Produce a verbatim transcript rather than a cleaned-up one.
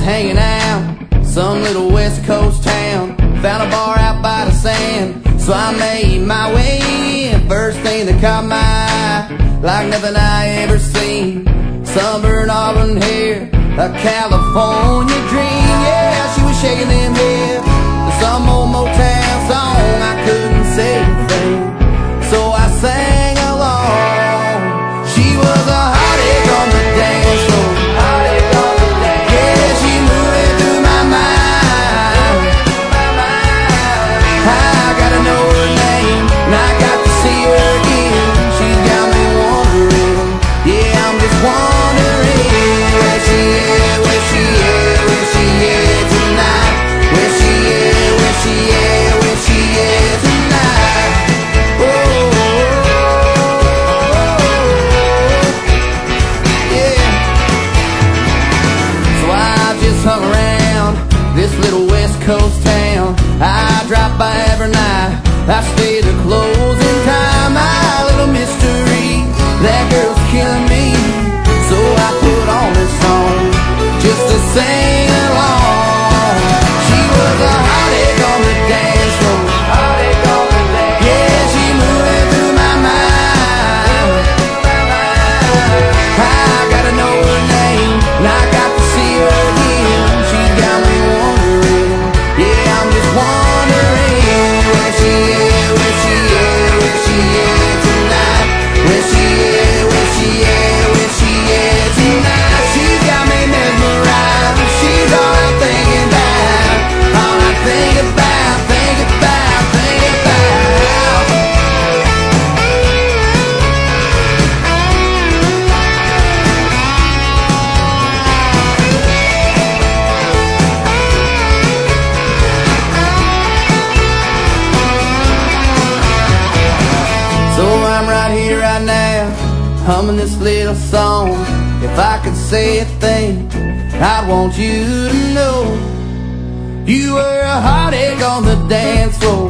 hanging out some little West Coast town. Found a bar out by the sand, so I made my way in. First thing that caught my eye, like nothing I ever seen. Sunburned auburn hair, a California dream. Yeah, she was shaking them hips to some old Motown song. I couldn't say a thing, so I sang along. She was a hot egg on the dance floor. Yeah, she moving through my mind. I gotta know her name, and I got to see her again. She's got me wondering, yeah, I'm just wondering where she is, where she is, where she is tonight. Where she is, where she is, where she is tonight. Oh, yeah. So I just hung around this little West Coast town. I drop by every night, I stay to closing time. My little mystery, that girl's killing me, so I put on this song just to sing along. She was a hot egg on the dance floor. Yeah, she moving through my mind. I gotta know her name, and I got to see her again. She got me wondering, yeah, I'm just wondering where she is, where she is, where she is tonight. Where she is, where she is, where she is tonight. She's got me mesmerized, she's all I'm thinking about. All I think about, think about, think about. So I'm right here, right now, humming this little song. If I could say a thing, I'd want you to know you were a hot egg on the dance floor.